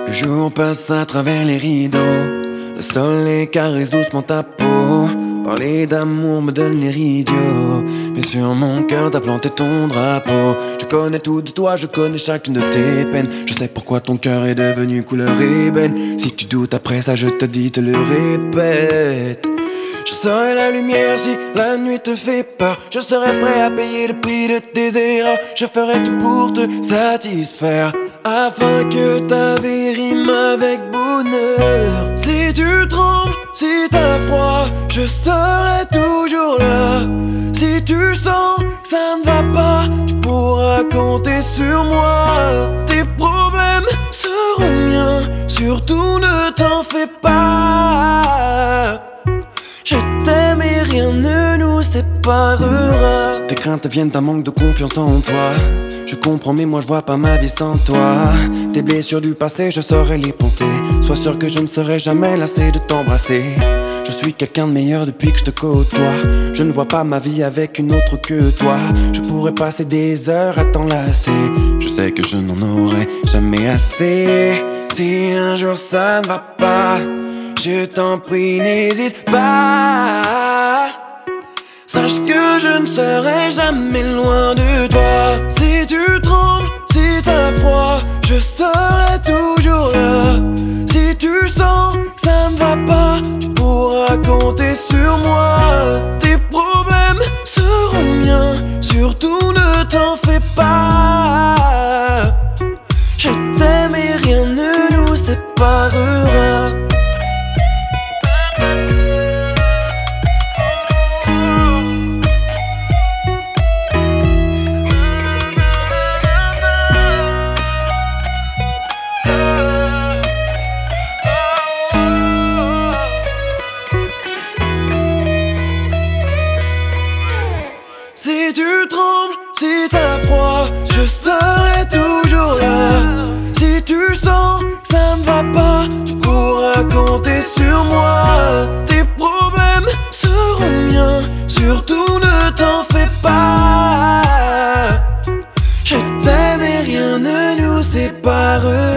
Le jour passe à travers les rideaux, le soleil caresse doucement ta peau. Parler d'amour me donne l'air idiot, mais sur mon cœur t'as planté ton drapeau. Je connais tout de toi, je connais chacune de tes peines. Je sais pourquoi ton cœur est devenu couleur ébène. Si tu doutes après ça, je te dis, te le répète. Je serai la lumière si la nuit te fait peur. Je serai prêt à payer le prix de tes erreurs. Je ferai tout pour te satisfaire, afin que ta vie rime avec bonheur. Si tu trembles, si t'as froid, je serai toujours là. Si tu sens que ça ne va pas, tu pourras compter sur moi. Tes problèmes seront miens, surtout ne t'en fais pas. Je t'aime et rien ne nous séparera. Tes craintes viennent d'un manque de confiance en toi. Je comprends mais moi je vois pas ma vie sans toi. Tes blessures du passé je saurais les penser. Sois sûr que je ne serai jamais lassé de t'embrasser. Je suis quelqu'un de meilleur depuis que je te côtoie. Je ne vois pas ma vie avec une autre que toi. Je pourrais passer des heures à t'enlacer. Je sais que je n'en aurai jamais assez. Si un jour ça ne va pas, je t'en prie, n'hésite pas. Sache que je ne serai jamais loin de toi. Si tu trembles, si t'as froid, je serai toujours là. Si tu sens que ça ne va pas, tu pourras compter sur moi. Tes problèmes seront miens, surtout ne t'en fais pas. Je t'aime et rien ne nous séparera. Si tu trembles, si t'as froid, je serai toujours là. Si tu sens que ça ne va pas, tu pourras compter sur moi. Tes problèmes seront miens, surtout ne t'en fais pas. Je t'aime et rien ne nous sépare.